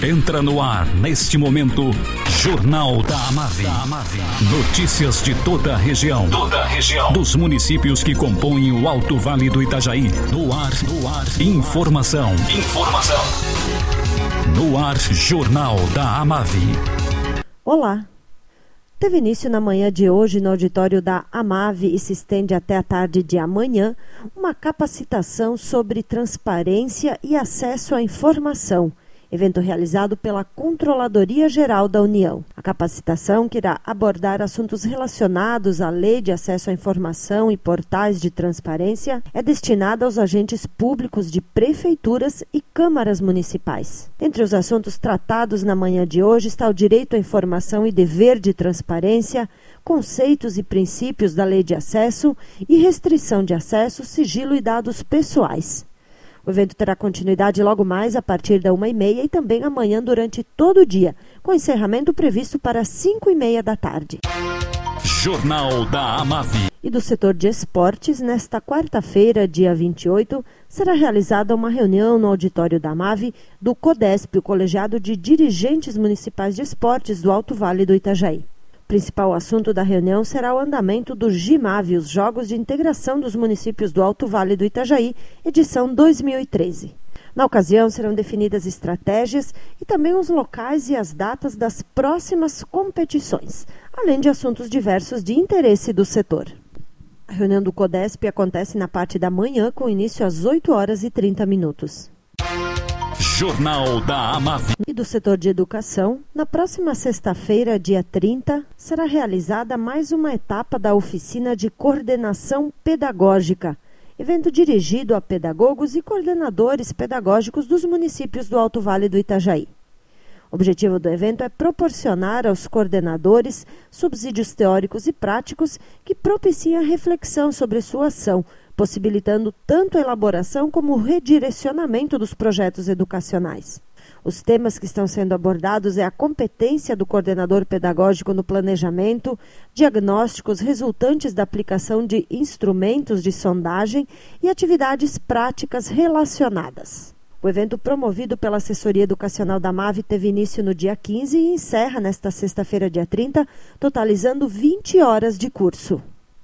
Entra no ar, neste momento, Jornal da Amave. Notícias de toda a região. Dos municípios que compõem o Alto Vale do Itajaí. No ar. Informação. No ar, Jornal da Amave. Olá. Teve início na manhã de hoje no auditório da Amave e se estende até a tarde de amanhã uma capacitação sobre transparência e acesso à informação, evento realizado pela Controladoria Geral da União. A capacitação, que irá abordar assuntos relacionados à Lei de Acesso à Informação e portais de transparência, é destinada aos agentes públicos de prefeituras e câmaras municipais. Entre os assuntos tratados na manhã de hoje está o direito à informação e dever de transparência, conceitos e princípios da Lei de Acesso e restrição de acesso, sigilo e dados pessoais. O evento terá continuidade logo mais a partir da 1h30 e também amanhã durante todo o dia, com encerramento previsto para 5h30 da tarde. Jornal da Amave. E do setor de esportes, nesta quarta-feira, dia 28, será realizada uma reunião no auditório da Amave do CODESP, o Colegiado de Dirigentes Municipais de Esportes do Alto Vale do Itajaí. O principal assunto da reunião será o andamento do GIMAV, os Jogos de Integração dos Municípios do Alto Vale do Itajaí, edição 2013. Na ocasião, serão definidas estratégias e também os locais e as datas das próximas competições, além de assuntos diversos de interesse do setor. A reunião do CODESP acontece na parte da manhã, com início às 8h30. Jornal da Amave. E do setor de educação, na próxima sexta-feira, dia 30, será realizada mais uma etapa da oficina de coordenação pedagógica, evento dirigido a pedagogos e coordenadores pedagógicos dos municípios do Alto Vale do Itajaí. O objetivo do evento é proporcionar aos coordenadores subsídios teóricos e práticos que propiciem a reflexão sobre sua ação, possibilitando tanto a elaboração como o redirecionamento dos projetos educacionais. Os temas que estão sendo abordados é a competência do coordenador pedagógico no planejamento, diagnósticos resultantes da aplicação de instrumentos de sondagem e atividades práticas relacionadas. O evento, promovido pela Assessoria Educacional da Amave, teve início no dia 15 e encerra nesta sexta-feira, dia 30, totalizando 20 horas de curso.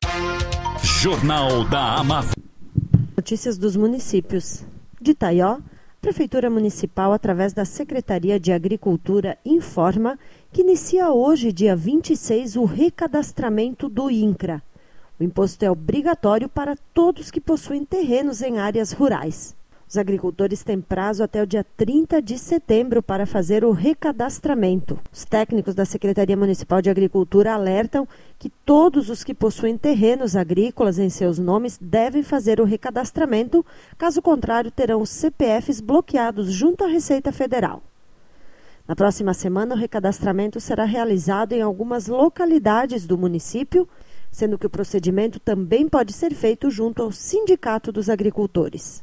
Jornal da Amave. Notícias dos municípios. De Itaió, a Prefeitura Municipal, através da Secretaria de Agricultura, informa que inicia hoje, dia 26, o recadastramento do INCRA. O imposto é obrigatório para todos que possuem terrenos em áreas rurais. Os agricultores têm prazo até o dia 30 de setembro para fazer o recadastramento. Os técnicos da Secretaria Municipal de Agricultura alertam que todos os que possuem terrenos agrícolas em seus nomes devem fazer o recadastramento, caso contrário terão os CPFs bloqueados junto à Receita Federal. Na próxima semana, o recadastramento será realizado em algumas localidades do município, sendo que o procedimento também pode ser feito junto ao Sindicato dos Agricultores.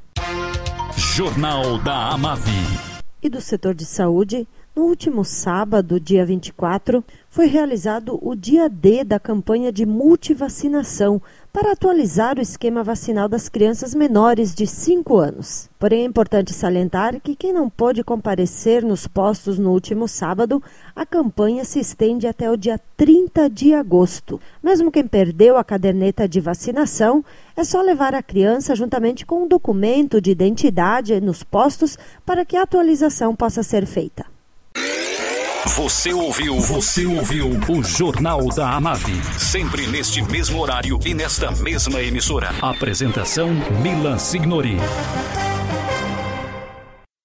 Jornal da Amave. E do setor de saúde, no último sábado, dia 24, foi realizado o dia D da campanha de multivacinação para atualizar o esquema vacinal das crianças menores de 5 anos. Porém, é importante salientar que quem não pôde comparecer nos postos no último sábado, a campanha se estende até o dia 30 de agosto. Mesmo quem perdeu a caderneta de vacinação, é só levar a criança juntamente com um documento de identidade nos postos para que a atualização possa ser feita. Você ouviu o Jornal da Amave. Sempre neste mesmo horário e nesta mesma emissora. Apresentação Milan Signori.